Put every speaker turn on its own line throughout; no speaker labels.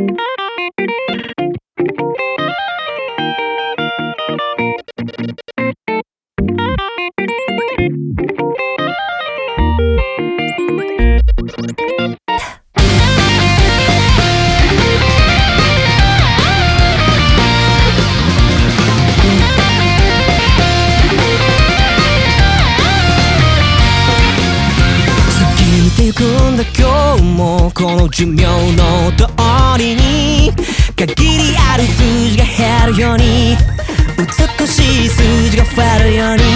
行くんだ今日もこの寿命の通りに限りある数字が減るように美しい数字が増えるように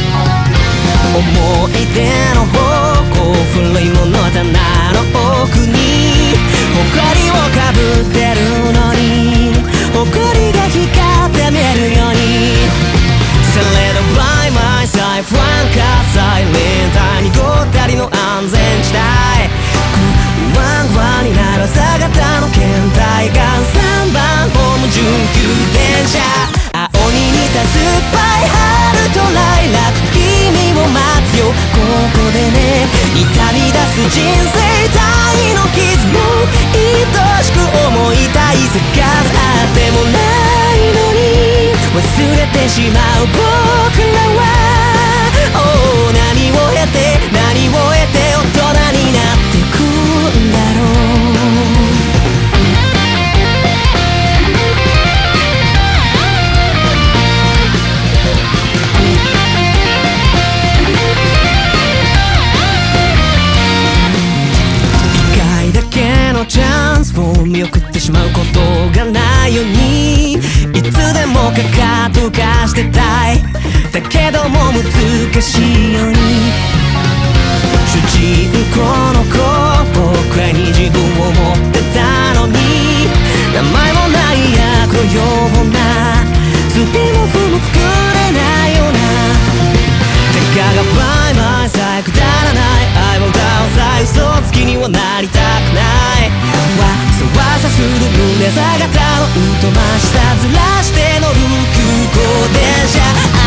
思い出の方向古いもの棚の奥に埃をかぶってるのに埃が光って見えるように Celebrate my side 不安火災連帯にごったりの安全地帯不安不安になる朝方の検体が3番ホーム準急電車青に似た酸っぱい春とライラック君を待つよここでね痛み出す人生体の傷も愛しく思いたいせかずあってもないのに忘れてしまう僕らは、oh、何を経て何を得て大人になってくんだろう一回だけのチャンスを見送ってしまうことがないようにいつでもかかとかしてたいだけども難しいように主人公の子僕らに自分を持ってたのに名前もない役のようなスピンオフも作れないようなたかがバイバイさえくだらない愛を歌うさ嘘つきにはなりたくないわざわざする胸朝方の疎ましさずらして乗る急行電車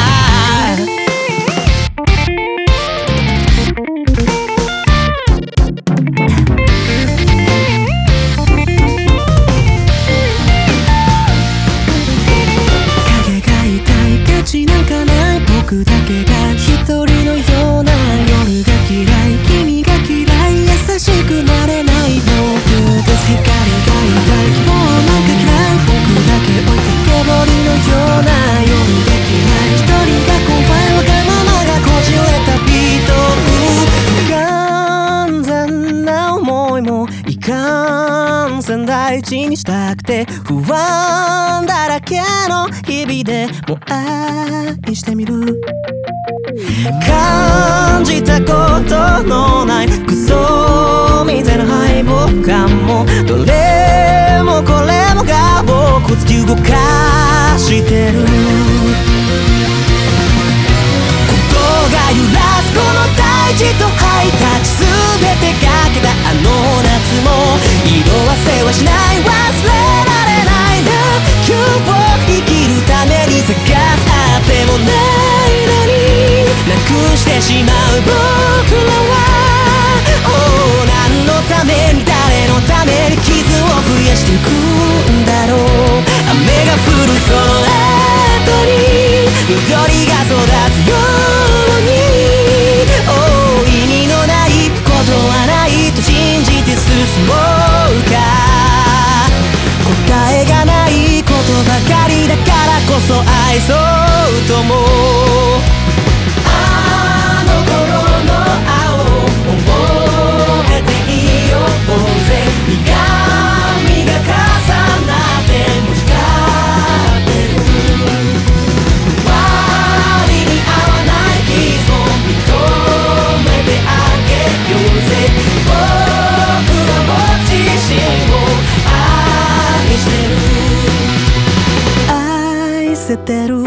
影が痛い価値なんかない僕だけが一人のような夜が嫌い君が嫌い優しくなれない僕です光が痛い希望なんか嫌い僕だけ置いてけぼりのような夜が嫌い一人が怖いわがままがこじれたビート不完全な思いもいかんせん大事にしたくて不安だらけの日々でも愛してみる感じたことのないクソみたいな敗北感もどれもこれもが僕を突き動かしてることが揺らすこの大地とハイタッチ全てかけたあの夏も色あせはしない忘れられないな今日を生きるために探すあってもないのになくしてしまう僕らは、oh、何のために誰のために傷を増やしていくんだろう雨が降るその後に緑が育つように、oh、意味のないことはないと信じて進もうか答えがないことばかりだからこそ愛そうともあの頃の青覚えていようぜ苦みが重なっても光ってる割に合わない傷を認めてあげようぜ僕は僕自身を愛してる愛せてる